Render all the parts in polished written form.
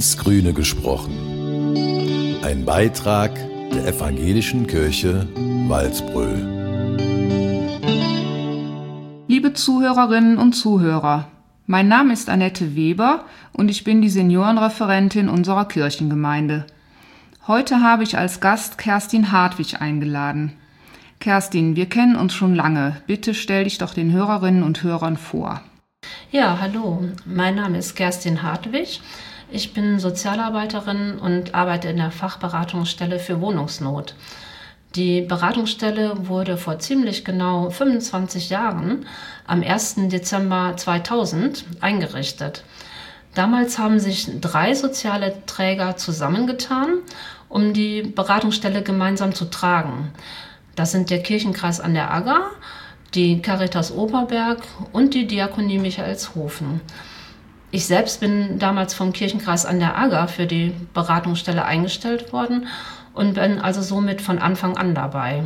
ins Grüne gesprochen. Ein Beitrag der Evangelischen Kirche Waldbröl. Liebe Zuhörerinnen und Zuhörer, mein Name ist Annette Weber und ich bin die Seniorenreferentin unserer Kirchengemeinde. Heute habe ich als Gast Kerstin Hartwig eingeladen. Kerstin, wir kennen uns schon lange. Bitte stell dich doch den Hörerinnen und Hörern vor. Ja, hallo, mein Name ist Kerstin Hartwig. Ich bin Sozialarbeiterin und arbeite in der Fachberatungsstelle für Wohnungsnot. Die Beratungsstelle wurde vor ziemlich genau 25 Jahren, am 1. Dezember 2000, eingerichtet. Damals haben sich 3 soziale Träger zusammengetan, um die Beratungsstelle gemeinsam zu tragen. Das sind der Kirchenkreis an der Agger, die Caritas Oberberg und die Diakonie Michaelshofen. Ich selbst bin damals vom Kirchenkreis an der Agger für die Beratungsstelle eingestellt worden und bin also somit von Anfang an dabei.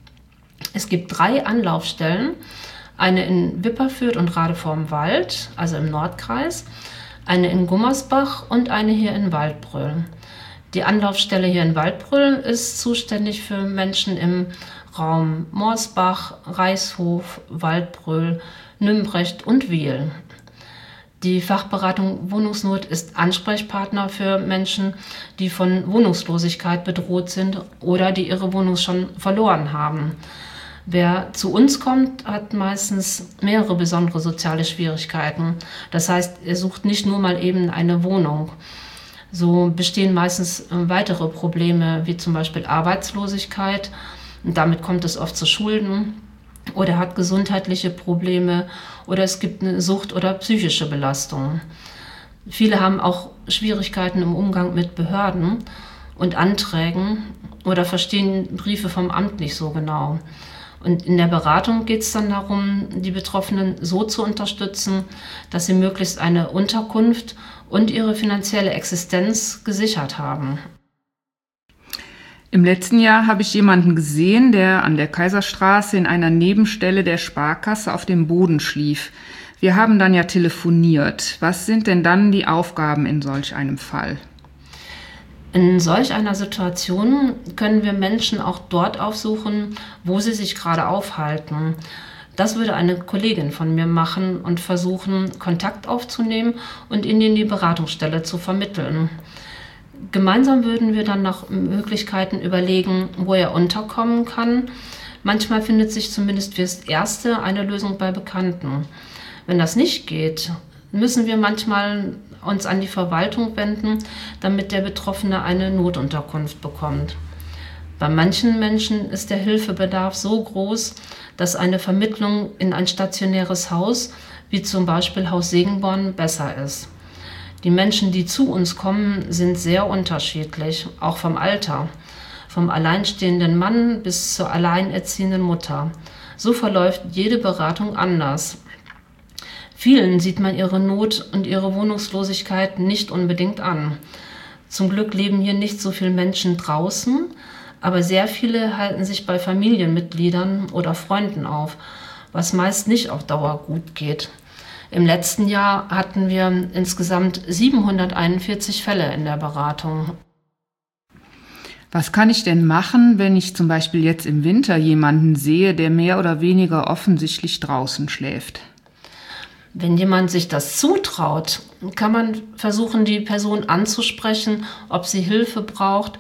Es gibt 3 Anlaufstellen, eine in Wipperfürth und Rade vorm Wald, also im Nordkreis, eine in Gummersbach und eine hier in Waldbröl. Die Anlaufstelle hier in Waldbröl ist zuständig für Menschen im Raum Morsbach, Reichshof, Waldbröl, Nümbrecht und Wiel. Die Fachberatung Wohnungsnot ist Ansprechpartner für Menschen, die von Wohnungslosigkeit bedroht sind oder die ihre Wohnung schon verloren haben. Wer zu uns kommt, hat meistens mehrere besondere soziale Schwierigkeiten. Das heißt, er sucht nicht nur mal eben eine Wohnung. So bestehen meistens weitere Probleme, wie zum Beispiel Arbeitslosigkeit. Und damit kommt es oft zu Schulden. Oder er hat gesundheitliche Probleme oder es gibt eine Sucht oder psychische Belastung. Viele haben auch Schwierigkeiten im Umgang mit Behörden und Anträgen oder verstehen Briefe vom Amt nicht so genau. Und in der Beratung geht es dann darum, die Betroffenen so zu unterstützen, dass sie möglichst eine Unterkunft und ihre finanzielle Existenz gesichert haben. Im letzten Jahr habe ich jemanden gesehen, der an der Kaiserstraße in einer Nebenstelle der Sparkasse auf dem Boden schlief. Wir haben dann ja telefoniert. Was sind denn dann die Aufgaben in solch einem Fall? In solch einer Situation können wir Menschen auch dort aufsuchen, wo sie sich gerade aufhalten. Das würde eine Kollegin von mir machen und versuchen, Kontakt aufzunehmen und ihn in die Beratungsstelle zu vermitteln. Gemeinsam würden wir dann nach Möglichkeiten überlegen, wo er unterkommen kann. Manchmal findet sich zumindest fürs Erste eine Lösung bei Bekannten. Wenn das nicht geht, müssen wir manchmal uns an die Verwaltung wenden, damit der Betroffene eine Notunterkunft bekommt. Bei manchen Menschen ist der Hilfebedarf so groß, dass eine Vermittlung in ein stationäres Haus, wie zum Beispiel Haus Segenborn, besser ist. Die Menschen, die zu uns kommen, sind sehr unterschiedlich, auch vom Alter. Vom alleinstehenden Mann bis zur alleinerziehenden Mutter. So verläuft jede Beratung anders. Vielen sieht man ihre Not und ihre Wohnungslosigkeit nicht unbedingt an. Zum Glück leben hier nicht so viele Menschen draußen, aber sehr viele halten sich bei Familienmitgliedern oder Freunden auf, was meist nicht auf Dauer gut geht. Im letzten Jahr hatten wir insgesamt 741 Fälle in der Beratung. Was kann ich denn machen, wenn ich zum Beispiel jetzt im Winter jemanden sehe, der mehr oder weniger offensichtlich draußen schläft? Wenn jemand sich das zutraut, kann man versuchen, die Person anzusprechen, ob sie Hilfe braucht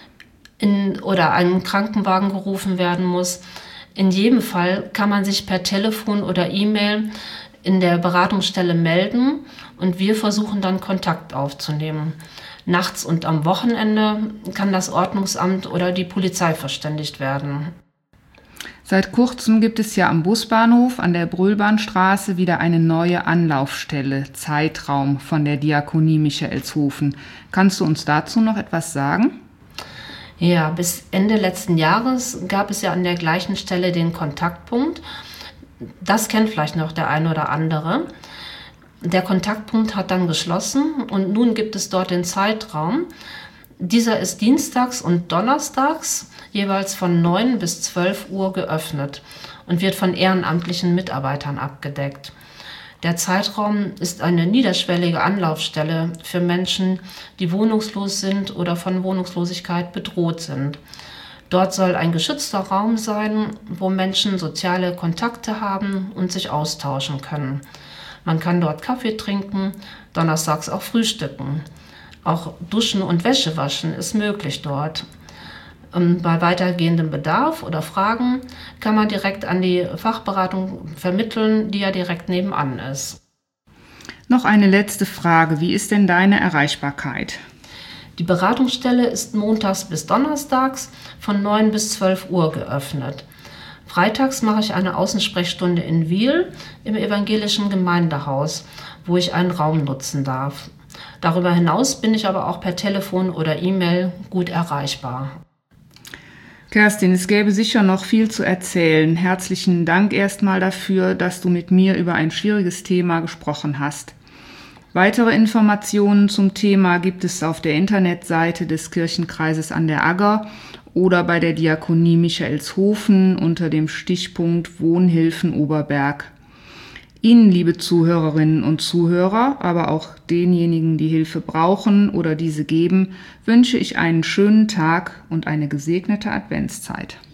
oder ein Krankenwagen gerufen werden muss. In jedem Fall kann man sich per Telefon oder E-Mail in der Beratungsstelle melden und wir versuchen dann Kontakt aufzunehmen. Nachts und am Wochenende kann das Ordnungsamt oder die Polizei verständigt werden. Seit kurzem gibt es ja am Busbahnhof an der Brühlbahnstraße wieder eine neue Anlaufstelle, Zeitraum von der Diakonie Michaelshofen. Kannst du uns dazu noch etwas sagen? Ja, bis Ende letzten Jahres gab es ja an der gleichen Stelle den Kontaktpunkt. Das kennt vielleicht noch der eine oder andere. Der Kontaktpunkt hat dann geschlossen und nun gibt es dort den Zeitraum. Dieser ist dienstags und donnerstags jeweils von 9 bis 12 Uhr geöffnet und wird von ehrenamtlichen Mitarbeitern abgedeckt. Der Zeitraum ist eine niederschwellige Anlaufstelle für Menschen, die wohnungslos sind oder von Wohnungslosigkeit bedroht sind. Dort soll ein geschützter Raum sein, wo Menschen soziale Kontakte haben und sich austauschen können. Man kann dort Kaffee trinken, donnerstags auch frühstücken. Auch Duschen und Wäsche waschen ist möglich dort. Bei weitergehendem Bedarf oder Fragen kann man direkt an die Fachberatung vermitteln, die ja direkt nebenan ist. Noch eine letzte Frage. Wie ist denn deine Erreichbarkeit? Die Beratungsstelle ist montags bis donnerstags von 9 bis 12 Uhr geöffnet. Freitags mache ich eine Außensprechstunde in Wiel im evangelischen Gemeindehaus, wo ich einen Raum nutzen darf. Darüber hinaus bin ich aber auch per Telefon oder E-Mail gut erreichbar. Kerstin, es gäbe sicher noch viel zu erzählen. Herzlichen Dank erstmal dafür, dass du mit mir über ein schwieriges Thema gesprochen hast. Weitere Informationen zum Thema gibt es auf der Internetseite des Kirchenkreises an der Agger oder bei der Diakonie Michaelshofen unter dem Stichpunkt Wohnhilfen Oberberg. Ihnen, liebe Zuhörerinnen und Zuhörer, aber auch denjenigen, die Hilfe brauchen oder diese geben, wünsche ich einen schönen Tag und eine gesegnete Adventszeit.